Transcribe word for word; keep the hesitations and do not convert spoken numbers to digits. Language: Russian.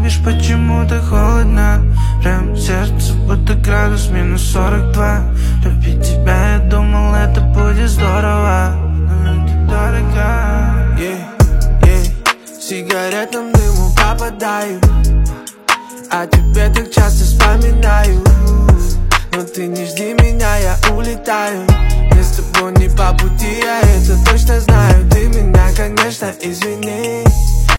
любишь почему-то холодно. Прям сердце будто градус минус сорок два. Любить тебя, я думал, это будет здорово, но это дорого. Yeah, yeah. Сигаретным дыму попадаю, а тебе так часто вспоминаю. Но ты не жди меня, я улетаю. Мне с тобой не по пути, я это точно знаю. Ты меня, конечно, извини.